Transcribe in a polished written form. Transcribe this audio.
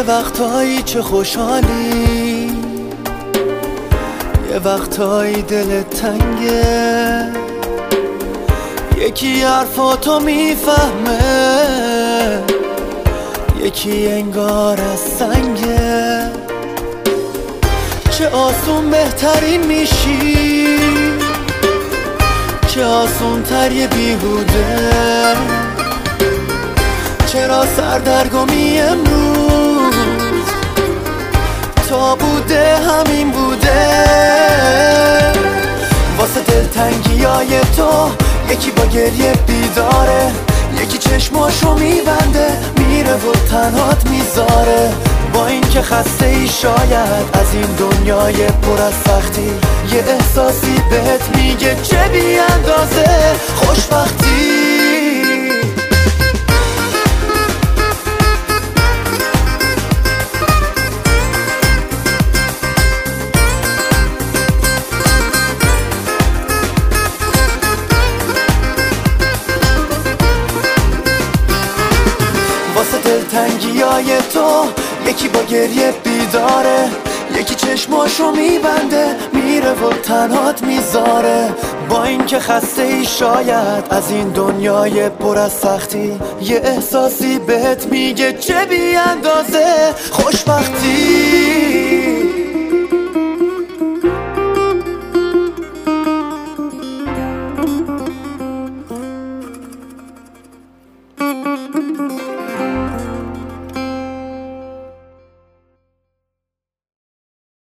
وقتایی چه خوشحالی، یه وقتایی دلت تنگه، یکی حرفاتو میفهمه، یکی انگار از سنگه. چه آسون بهترین میشی، چه آسون تر یه بیهوده. چرا سردرگمی امروز تا بوده همین بوده. واسه دلتنگیای تو یکی با گریه بیداره، یکی چشماشو میبنده میره و تنهات میذاره. با این که خسته ای شاید از این دنیای پر از سختی، یه احساسی بهت میگه چه بی اندازه خوشبختی. واسه دلتنگیای تو یکی با گریه بیداره، یکی چشماشو میبنده میره و تنهات میذاره. با این که خسته ای شاید از این دنیای پر از سختی، یه احساسی بهت میگه چه بی اندازه خوشبختی.